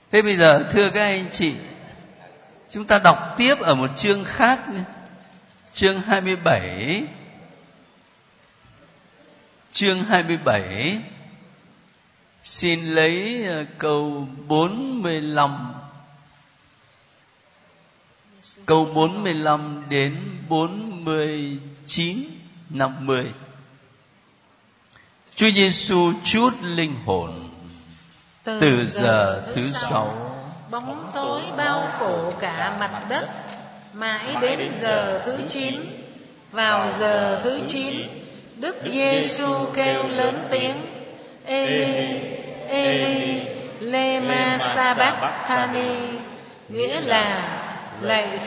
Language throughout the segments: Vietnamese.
Thế bây giờ thưa các anh chị, chúng ta đọc tiếp ở một chương khác nhé. Chương 27. Chương 27. Xin lấy câu 45. Câu 45 đến 49, 50. Chúa Giêsu trút linh hồn. Từ giờ thứ 6, bóng tối bao phủ cả mặt đất, mãi đến giờ thứ 9. Vào giờ thứ 9, Đức Giêsu kêu lớn tiếng: Eli, Eli, lema sabachthani, nghĩa là: lạy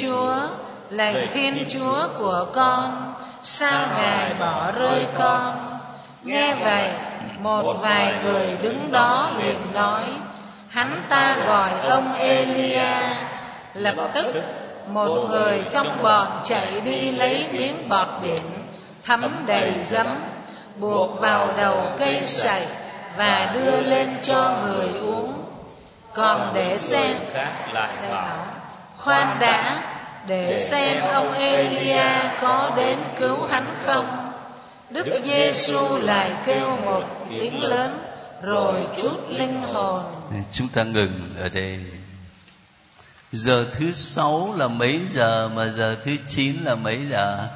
Thiên Chúa của con, sao Ngài bỏ rơi con? Nghe vậy, một vài người đứng đó liền nói: hắn ta gọi ông Elia. Lập tức một người trong bọn chạy đi lấy miếng bọt biển thấm đầy giấm, buộc vào đầu cây sậy và đưa lên cho người uống. Còn để xem, khoan đã, để xem ông Elia có đến cứu hắn không. Đức Giêsu lại kêu một tiếng lớn, rồi trút linh hồn. Chúng ta ngừng ở đây. Giờ thứ 6 là mấy giờ, mà giờ thứ 9 là mấy giờ?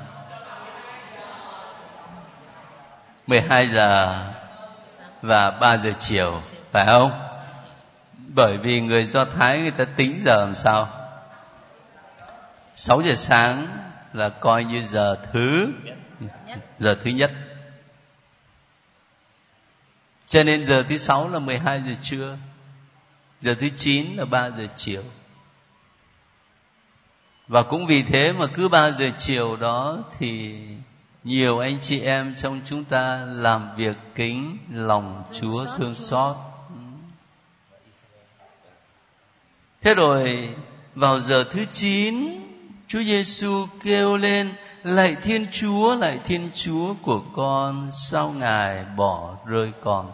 12 giờ và 3 giờ chiều, phải không? Bởi vì người Do Thái người ta tính giờ làm sao? 6 giờ sáng là coi như giờ thứ nhất. Cho nên giờ thứ 6 là 12 giờ trưa, giờ thứ 9 là 3 giờ chiều. Và cũng vì thế mà cứ 3 giờ chiều đó thì nhiều anh chị em trong chúng ta làm việc kính lòng Chúa thương xót. Thế rồi vào giờ thứ 9, Chúa Giêsu kêu lên: lạy Thiên Chúa của con, sao Ngài bỏ rơi con?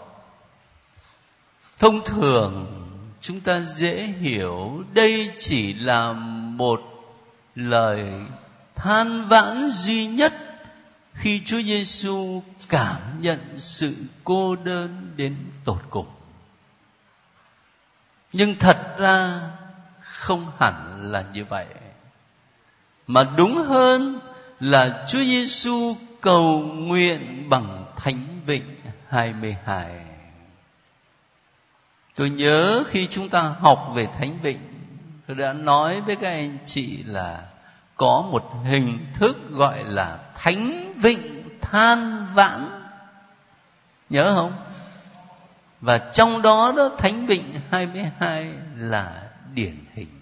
Thông thường chúng ta dễ hiểu đây chỉ là một lời than vãn duy nhất khi Chúa Giêsu cảm nhận sự cô đơn đến tột cùng. Nhưng thật ra không hẳn là như vậy, mà đúng hơn là Chúa Giêsu cầu nguyện bằng Thánh Vịnh 22. Tôi nhớ khi chúng ta học về Thánh Vịnh, tôi đã nói với các anh chị là có một hình thức gọi là Thánh Vịnh than vãn, nhớ không? Và trong đó Thánh Vịnh 22 là điển hình.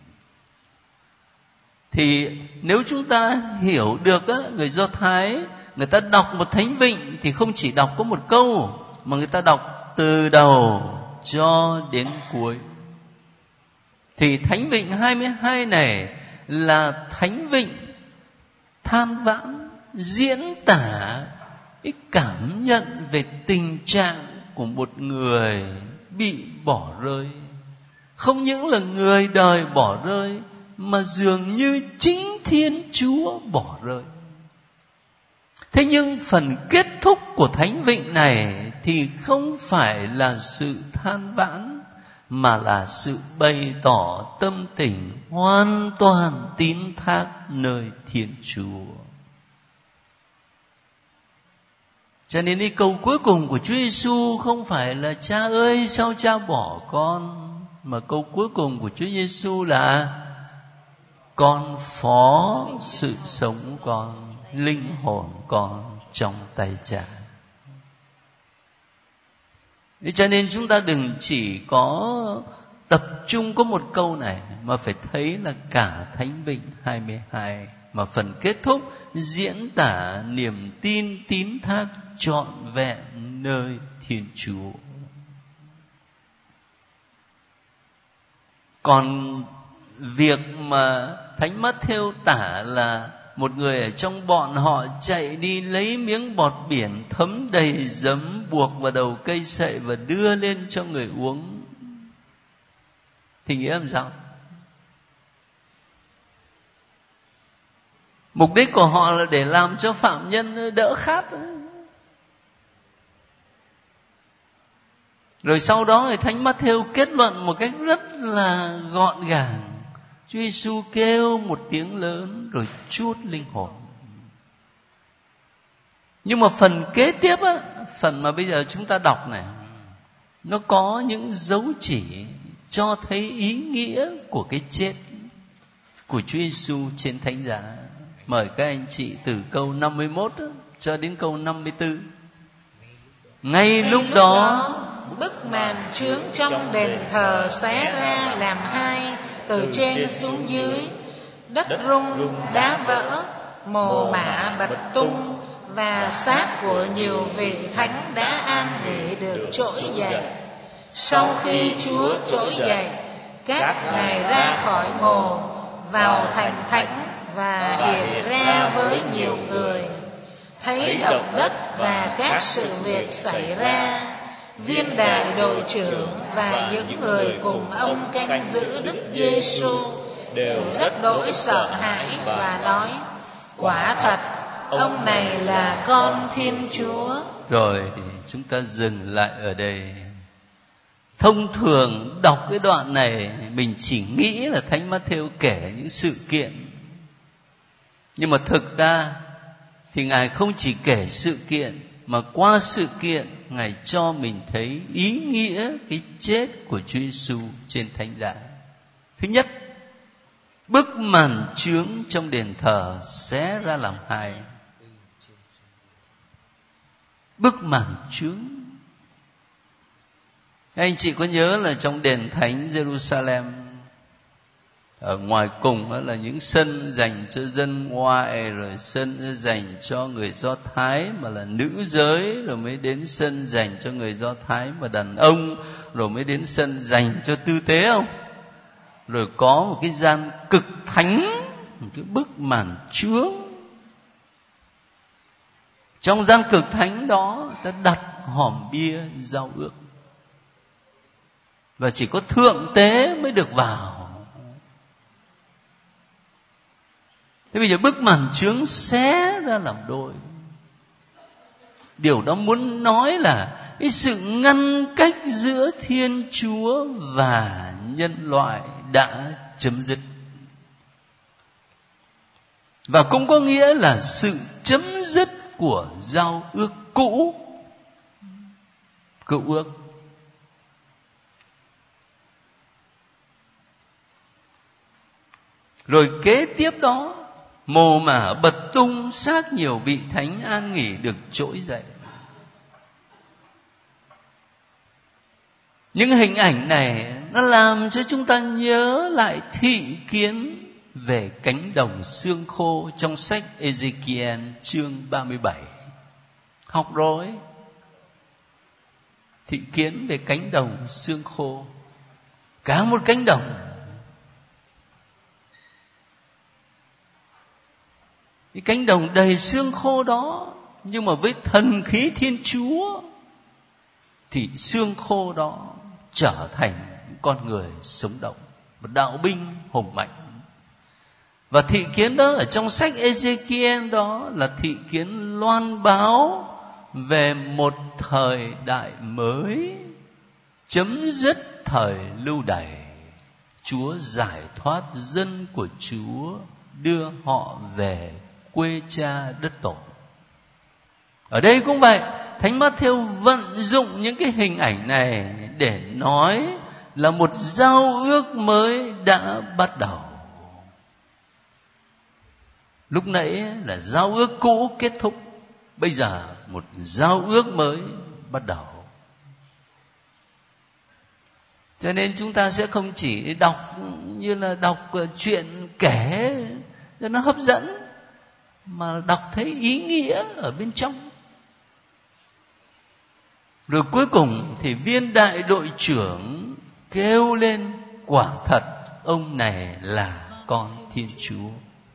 Thì nếu chúng ta hiểu được người Do Thái, người ta đọc một Thánh Vịnh thì không chỉ đọc có một câu, mà người ta đọc từ đầu cho đến cuối. Thì Thánh Vịnh 22 này là Thánh Vịnh than vãn, diễn tả cái cảm nhận về tình trạng của một người bị bỏ rơi. Không những là người đời bỏ rơi, mà dường như chính Thiên Chúa bỏ rơi. Thế nhưng phần kết thúc của Thánh Vịnh này thì không phải là sự than vãn, mà là sự bày tỏ tâm tình hoàn toàn tín thác nơi Thiên Chúa. Cho nên cái câu cuối cùng của Chúa Giêsu không phải là Cha ơi sao Cha bỏ con, mà câu cuối cùng của Chúa Giêsu là con phó sự sống con, linh hồn con trong tay Cha. Cho nên chúng ta đừng chỉ có tập trung có một câu này, mà phải thấy là cả Thánh Vịnh 22, mà phần kết thúc diễn tả niềm tin tín thác trọn vẹn nơi Thiên Chúa. Còn việc mà Thánh Mát-thêu tả là một người ở trong bọn họ chạy đi lấy miếng bọt biển thấm đầy giấm, buộc vào đầu cây sậy và đưa lên cho người uống, Thì nghĩa làm sao? Mục đích của họ là để làm cho phạm nhân đỡ khát. Rồi sau đó thì Thánh Mát-thêu kết luận một cách rất là gọn gàng. Chúa Giêsu kêu một tiếng lớn rồi trút linh hồn. Nhưng mà phần kế tiếp á, phần mà bây giờ chúng ta đọc này, nó có những dấu chỉ cho thấy ý nghĩa của cái chết của Chúa Giêsu trên thánh giá. Mời các anh chị từ câu 51 cho đến câu 54. Ngay lúc đó, bức màn chướng trong đền thờ xé ra làm hai, từ trên xuống dưới, đất rung đá vỡ, mồ mả bật tung, và xác của nhiều vị thánh đã an nghỉ được trỗi dậy. Sau khi Chúa trỗi dậy, các ngài ra khỏi mồ, vào thành thánh và hiện ra với nhiều người. Thấy động đất và các sự việc xảy ra, viên đại đội trưởng và những người cùng ông canh giữ Đức Giêsu đều rất đỗi sợ hãi và nói: quả thật ông này là con Thiên Chúa. Rồi chúng ta dừng lại ở đây. Thông thường đọc cái đoạn này mình chỉ nghĩ là Thánh Mát-thêu kể những sự kiện, nhưng mà thực ra thì Ngài không chỉ kể sự kiện, mà qua sự kiện Ngài cho mình thấy ý nghĩa cái chết của Chúa Giêsu trên thánh giá. Thứ nhất, bức màn chướng trong đền thờ xé ra làm hai. Bức màn chướng. Anh chị có nhớ là trong đền thánh Jerusalem, ở ngoài cùng đó là những sân dành cho dân ngoại, rồi sân dành cho người Do Thái mà là nữ giới, rồi mới đến sân dành cho người Do Thái mà đàn ông, rồi mới đến sân dành cho tư tế không? Rồi có một cái gian cực thánh, một cái bức màn chướng. Trong gian cực thánh đó ta đặt hòm bia giao ước, và chỉ có thượng tế mới được vào. Thế bây giờ bức màn chướng xé ra làm đôi. Điều đó muốn nói là cái sự ngăn cách giữa Thiên Chúa và nhân loại đã chấm dứt. Và cũng có nghĩa là sự chấm dứt của giao ước cũ, cựu ước. Rồi kế tiếp đó, mồ mả bật tung, xác nhiều vị thánh an nghỉ được trỗi dậy. Những hình ảnh này nó làm cho chúng ta nhớ lại thị kiến về cánh đồng xương khô trong sách Ê-dê-ki-en chương 37. Học rồi. Thị kiến về cánh đồng xương khô. Cả một cánh đồng. Cái cánh đồng đầy xương khô đó, nhưng mà với thần khí Thiên Chúa thì xương khô đó trở thành con người sống động, một đạo binh hùng mạnh. Và thị kiến đó ở trong sách Ê-dê-ki-en đó là thị kiến loan báo về một thời đại mới, chấm dứt thời lưu đày. Chúa giải thoát dân của Chúa, đưa họ về quê cha đất tổ. Ở đây cũng vậy, Thánh Mát-thêu vận dụng những cái hình ảnh này để nói là một giao ước mới đã bắt đầu. Lúc nãy là giao ước cũ kết thúc, bây giờ một giao ước mới bắt đầu. Cho nên chúng ta sẽ không chỉ đọc như là đọc chuyện kể cho nó hấp dẫn, mà đọc thấy ý nghĩa ở bên trong. Rồi cuối cùng thì viên đại đội trưởng kêu lên: quả thật ông này là con Thiên Chúa.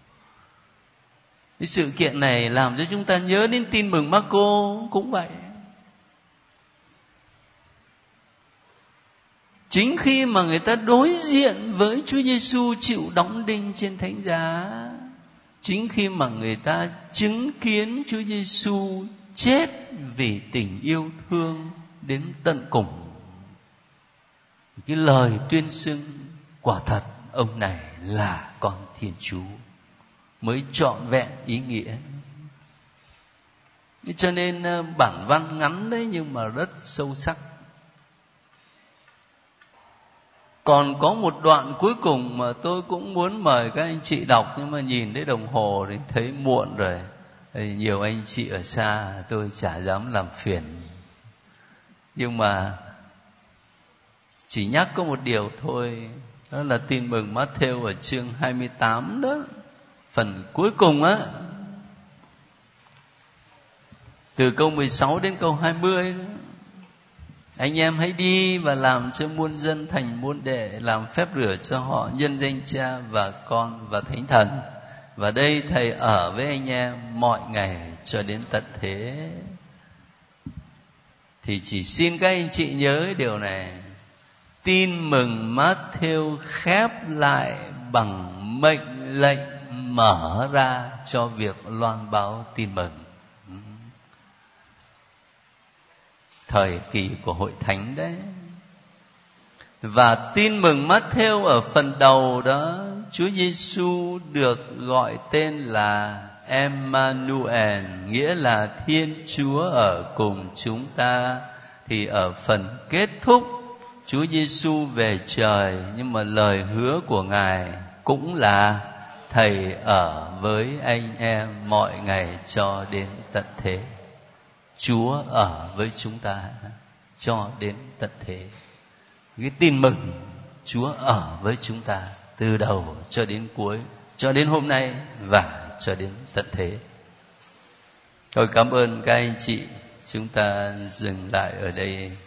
Cái sự kiện này làm cho chúng ta nhớ đến tin mừng Mác-cô cũng vậy. Chính khi mà người ta đối diện với Chúa Giêsu chịu đóng đinh trên thánh giá, chính khi mà người ta chứng kiến Chúa Giêsu chết vì tình yêu thương đến tận cùng, cái lời tuyên xưng quả thật ông này là con Thiên Chúa mới trọn vẹn ý nghĩa. Cho nên bản văn ngắn đấy nhưng mà rất sâu sắc. Còn có một đoạn cuối cùng mà tôi cũng muốn mời các anh chị đọc, nhưng mà nhìn thấy đồng hồ thì thấy muộn rồi. Nhiều anh chị ở xa tôi chả dám làm phiền. Nhưng mà chỉ nhắc có một điều thôi, đó là tin mừng Matthew ở chương 28 đó, phần cuối cùng á, từ câu 16 đến câu 20 đó. Anh em hãy đi và làm cho muôn dân thành môn đệ, làm phép rửa cho họ nhân danh Cha và Con và Thánh Thần. Và đây Thầy ở với anh em mọi ngày cho đến tận thế. Thì chỉ xin các anh chị nhớ điều này. Tin mừng Matthew khép lại bằng mệnh lệnh mở ra cho việc loan báo tin mừng. Thời kỳ của hội thánh đấy. Và tin mừng Matthew ở phần đầu đó, Chúa Giêsu được gọi tên là Emmanuel, nghĩa là Thiên Chúa ở cùng chúng ta. Thì ở phần kết thúc, Chúa Giêsu về trời, nhưng mà lời hứa của Ngài cũng là Thầy ở với anh em mọi ngày cho đến tận thế. Chúa ở với chúng ta cho đến tận thế. Cái tin mừng Chúa ở với chúng ta từ đầu cho đến cuối, cho đến hôm nay và cho đến tận thế. Tôi cảm ơn các anh chị. Chúng ta dừng lại ở đây.